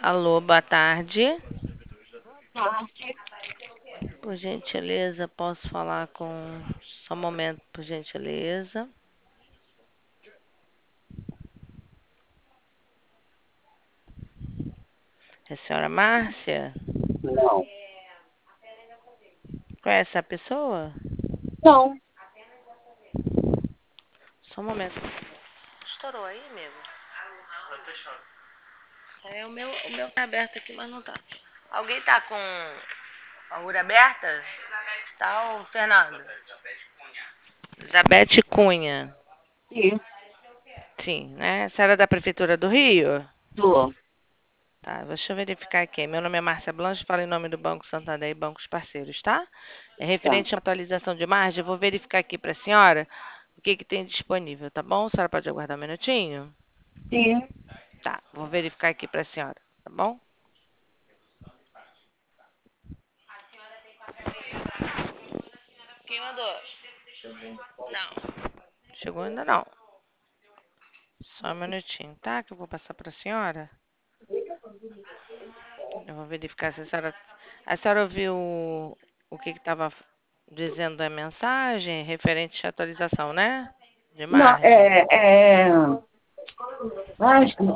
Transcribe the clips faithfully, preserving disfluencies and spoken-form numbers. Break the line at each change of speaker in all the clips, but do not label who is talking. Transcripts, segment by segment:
Alô, boa tarde.
Tá.
Por gentileza, posso falar com. Só um momento, por gentileza. É a senhora Márcia?
Não.
Conhece a pessoa?
Não.
Só um momento. Estourou aí, amigo? É, o meu, o meu tá aberto aqui, mas não tá. Alguém tá com a U R aberta? Tá, ô Fernando? Elizabeth Cunha.
Sim,
Sim, né? A senhora é da Prefeitura do Rio?
tô.
Tá, deixa eu verificar aqui. Meu nome é Márcia Blanche, falo em nome do Banco Santander e bancos parceiros, tá? É
Tá.
referente à atualização de margem, eu vou verificar aqui para a senhora o que, que tem disponível, tá bom? A senhora pode aguardar um minutinho?
Sim.
Tá, vou verificar aqui para a senhora, tá bom? Quem mandou? Não. Chegou ainda não. Só um minutinho, tá? Que eu vou passar para a senhora. Eu vou verificar se a senhora... A senhora ouviu o, o que estava dizendo a mensagem referente à atualização, né? De
Não,
margem.
é, é... Acho que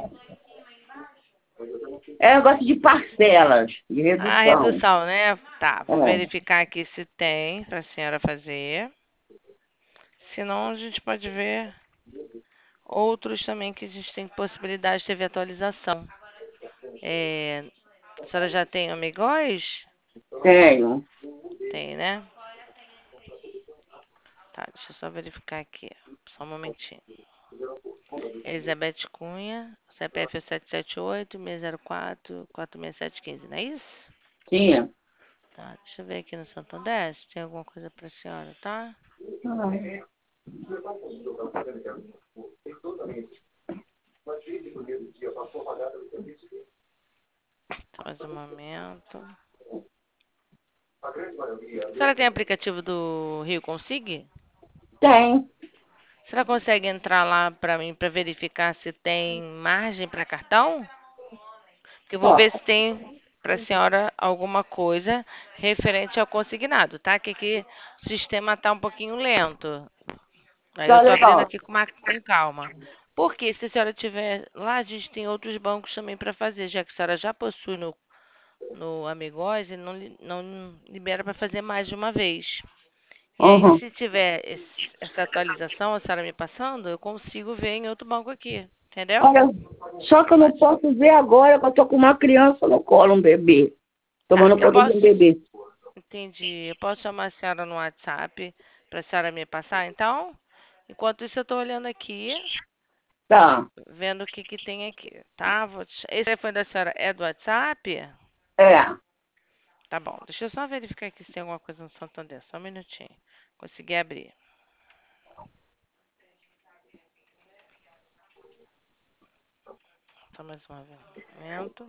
é negócio de parcelas, de
A
redução.
redução, né? Tá, vou
É.
verificar aqui se tem para a senhora fazer. Senão a gente pode ver outros também que a gente tem possibilidade de ter atualização. É, a senhora já tem amigóis?
Tenho.
Tem, né? Tá, deixa eu só verificar aqui. Só um momentinho. Elizabeth Cunha, C P F é sete sete oito, seis zero quatro, quatro seis sete um cinco, não é isso?
Tinha.
Tá, deixa eu ver aqui no Santander se tem alguma coisa pra senhora, tá?
Ah,
Só mais um momento. A senhora tem aplicativo do Rio Consig?
tem.
A senhora consegue entrar lá pra mim pra verificar se tem margem pra cartão? Porque eu vou ver
Ó,
se tem pra senhora alguma coisa referente ao consignado, tá? Que aqui o sistema tá um pouquinho lento. Aí eu
tá
tô abrindo
legal.
aqui com, uma- com calma. Porque se a senhora tiver lá, a gente tem outros bancos também para fazer, já que a senhora já possui no, no Amigose, não, li- não libera para fazer mais de uma vez. E aí,
Uhum.
se tiver esse- essa atualização, a senhora me passando, eu consigo ver em outro banco aqui. Entendeu?
Olha, só que eu não
Pode.
posso ver agora que eu tô com uma criança no colo, um bebê.
Tá,
Tomando
eu
conta de
posso.
um bebê.
Entendi. Eu posso chamar a senhora no WhatsApp para a senhora me passar, então? Enquanto isso, eu estou olhando aqui,
Tá.
vendo o que que tem aqui, tá? Vou te- Esse telefone da senhora é do WhatsApp?
É.
Tá bom. Deixa eu só verificar aqui se tem alguma coisa no Santander. Só um minutinho. Consegui abrir. Só mais um momento.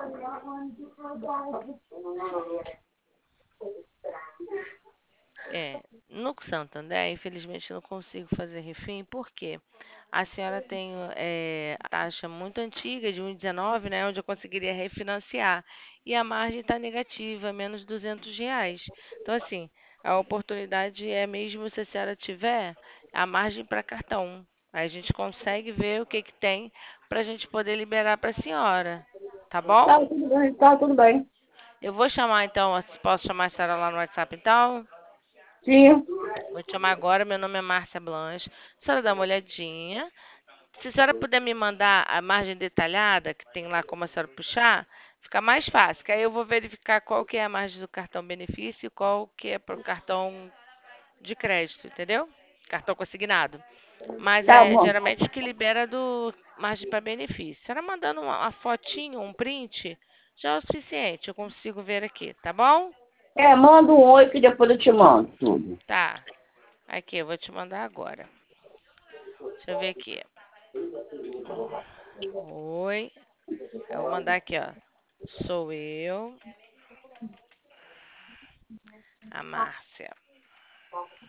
É, no Santander, infelizmente, eu não consigo fazer refim, por quê? A senhora tem é, a taxa muito antiga, de um vírgula dezenove, né, onde eu conseguiria refinanciar. E a margem está negativa, menos duzentos reais. Então, assim, a oportunidade é mesmo se a senhora tiver a margem para cartão. Aí a gente consegue ver o que, que tem para a gente poder liberar para a senhora. Tá bom?
Tá tudo bem, tá tudo bem.
Eu vou chamar então, posso chamar a senhora lá no WhatsApp então?
Sim.
Vou te chamar agora, meu nome é Márcia Blanche. A senhora dá uma olhadinha. Se a senhora puder me mandar a margem detalhada, que tem lá como a senhora puxar, fica mais fácil. Que aí eu vou verificar qual que é a margem do cartão benefício e qual que é para o cartão de crédito, entendeu? Cartão consignado. Mas
Tá
é
bom.
geralmente o que libera do margem para benefício. A senhora mandando uma, uma fotinho, um print, já é o suficiente. Eu consigo ver aqui, tá bom?
É, manda um oi que depois eu te mando tudo.
Tá. Aqui, eu vou te mandar agora. Deixa eu ver aqui. Oi. Eu vou mandar aqui, ó. Sou eu, a Márcia.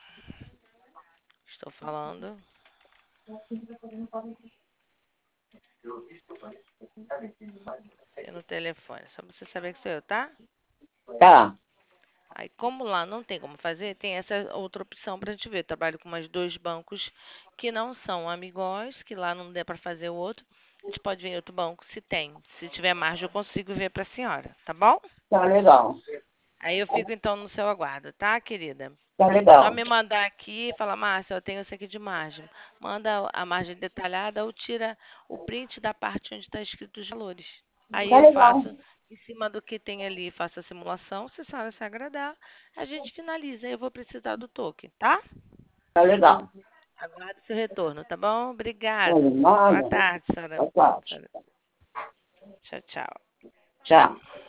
Estou falando. E no telefone, só pra você saber que sou eu, tá?
Tá.
Aí, como lá não tem como fazer, tem essa outra opção pra gente ver. Eu trabalho com mais dois bancos que não são amigós, que lá não der pra fazer o outro. A gente pode ver em outro banco se tem. Se tiver margem, eu consigo ver pra senhora, tá bom?
Tá legal.
Aí eu fico então no seu aguardo, tá, querida?
Tá
Só
legal.
me mandar aqui e falar, Márcia, eu tenho isso aqui de margem. Manda a margem detalhada ou tira o print da parte onde está escrito os valores. Aí
Tá
eu
legal.
faço, em cima do que tem ali, faço a simulação. Se a senhora se agradar, a gente finaliza. Eu vou precisar do token, tá?
Tá legal.
Aguardo seu retorno, tá bom?
Tá
Obrigada. Boa
nada.
tarde, senhora.
Boa tarde.
senhora. Tchau, tchau.
Tchau.